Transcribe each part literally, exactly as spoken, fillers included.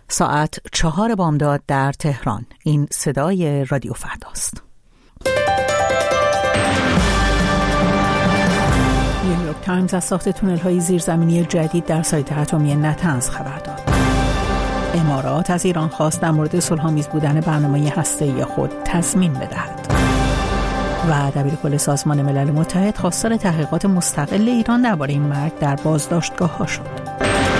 ساعت چهار بامداد در تهران. این صدای رادیو فرداست. نیویورک تایمز از ساخت تونل‌های زیرزمینی جدید در سایت اتمی نتنز خبر داد. امارات از ایران خواست در مورد صلح‌آمیز بودن برنامه هسته‌ای خود تضمین بدهد. و دبیرکل سازمان ملل متحد خواستار تحقیقات مستقل ایران درباره این مرگ در بازداشتگاه‌ها شد.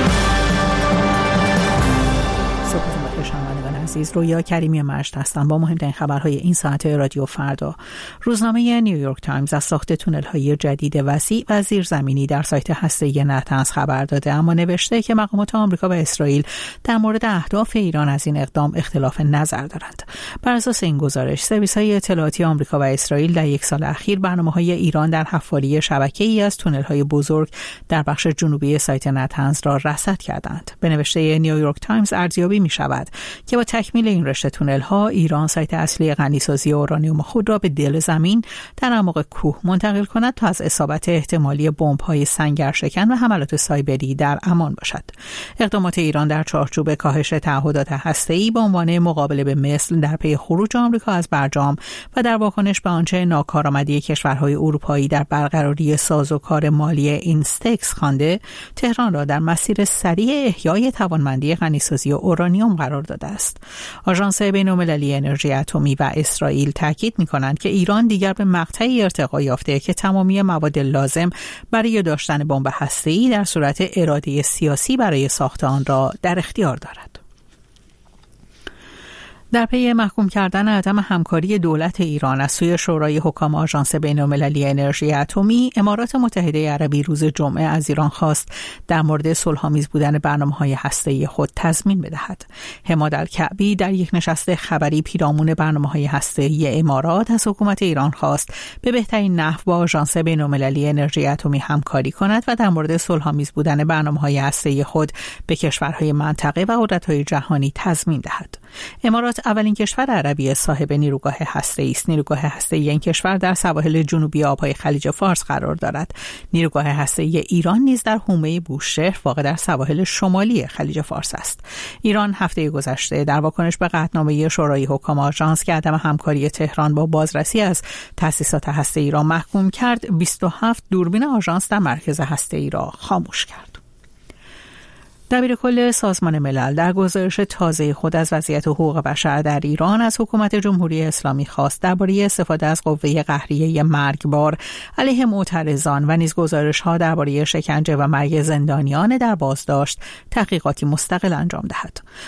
عزیز، رویا کریمی مجد هستم با مهمترین خبرهای این ساعت رادیو فردا. روزنامه نیویورک تایمز از ساخت تونل‌های جدید وسیع و زیرزمینی در سایت هسته‌ای نتنز خبر داده، اما نوشته که مقامات آمریکا و اسرائیل در مورد اهداف ایران از این اقدام اختلاف نظر دارند. بر اساس این گزارش، سرویس‌های اطلاعاتی آمریکا و اسرائیل در یک سال اخیر برنامه‌های ایران در حفاری شبکه‌ای از تونل‌های بزرگ در بخش جنوبی سایت نتنز را رصد کردند. به نوشته نیویورک تایمز ارزیابی می‌شود که با تکمیل این رشته تونل ها ایران سایت اصلی غنیسازی اورانیوم خود را به دل زمین در اعماق کوه منتقل کند تا از اصابت احتمالی بمب های سنگرشکن و حملات سایبری در امان باشد. اقدامات ایران در چارچوب کاهش تعهدات هسته‌ای به عنوان مقابله به مثل در پی خروج آمریکا از برجام و در واکنش به آنچه ناکارآمدی کشورهای اروپایی در برقراری سازوکار مالی اینستکس خوانده، تهران را در مسیر سریع احیای توانمندی غنیسازی اورانیوم قرار داده است. آژانس بین‌المللی انرژی اتمی و اسرائیل تاکید می‌کنند که ایران دیگر به مقطعی ارتقا یافته که تمامی مواد لازم برای داشتن بمب هسته‌ای در صورت اراده سیاسی برای ساخت آن را در اختیار دارد. در پی محکوم کردن عدم همکاری دولت ایران از سوی شورای حکام آژانس بین‌المللی انرژی اتمی، امارات متحده عربی روز جمعه از ایران خواست در مورد صلح‌آمیز بودن برنامه‌های هسته‌ای خود تضمین بدهد. حماد الکعبی در یک نشست خبری پیرامون برنامه‌های هسته‌ای امارات از حکومت ایران خواست به بهترین نحو با آژانس بین‌المللی انرژی اتمی همکاری کند و در مورد صلح‌آمیز بودن برنامه‌های هسته‌ای خود به کشورهای منطقه و قدرت‌های جهانی تضمین دهد. امارات اولین کشور عربی صاحب نیروگاه هسته‌ای است. نیروگاه هسته‌ای این کشور در سواحل جنوبی آبهای خلیج فارس قرار دارد. نیروگاه هسته‌ای ایران نیز در حومه بوشهر واقع در سواحل شمالی خلیج فارس است. ایران هفته گذشته در واکنش به قطعنامه شورای حکام آژانس که عدم همکاری تهران با بازرسی از تأسیسات هسته‌ای را محکوم کرد، بیست و هفت دوربین آژانس در مرکز هسته‌ای را خاموش کرد. دبیرکل سازمان ملل در گزارش تازه خود از وضعیت حقوق بشر در ایران از حکومت جمهوری اسلامی خواست درباره استفاده از قوه قهریه مرگبار علیه معترضان و نیز گزارش‌ها درباره شکنجه و مرگ زندانیان در بازداشت تحقیقاتی مستقل انجام دهد.